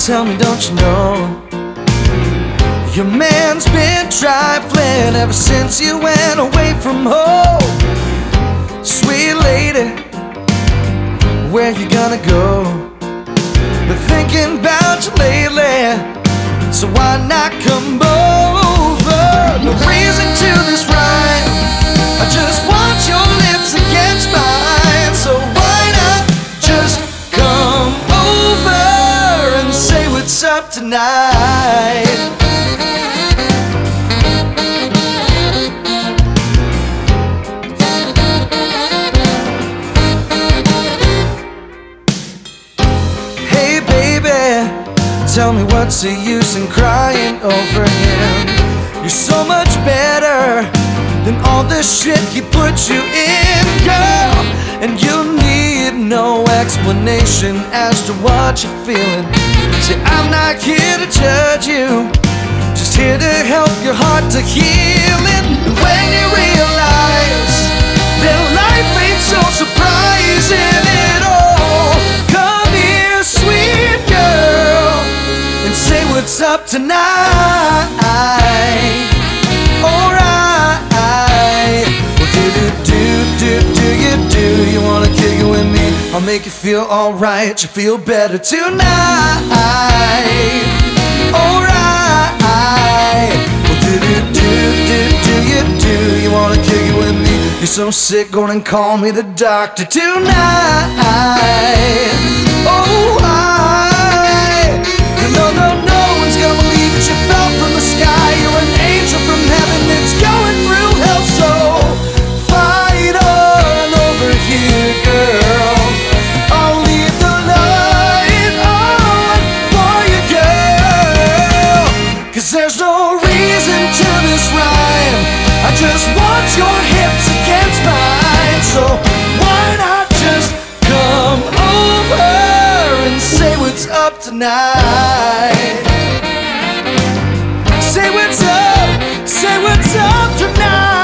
tell me, don't you know your man's been trifling ever since you went away from home? Sweet lady, where you gonna go? Been thinking about you lately, so why not come over? No reason to this rhyme, I just want your lips against mine. So why not just come over and say what's up tonight? Hey baby, tell me what's the use in crying over him? You're so much better than all the shit he put you in, girl. And you need no explanation as to what you're feeling. See, I'm not here to judge you, just here to help your heart to heal it. And when you realize that life ain't so surprising at all, come here, sweet girl, and say what's up tonight. Alright, well, do you wanna kick it with me? I'll make you feel alright, you feel better tonight. Alright, well, do you wanna kick it with me? You're so sick, go and call me the doctor tonight. Oh, no one's gonna believe that you fell from the sky. You're an angel from heaven that's going through hell. So fight on over here, girl. I'll leave the light on for you, girl. 'Cause there's no reason to this rhyme, I just want your hips against mine. So why not just come over and say what's up tonight? Say what's up tonight.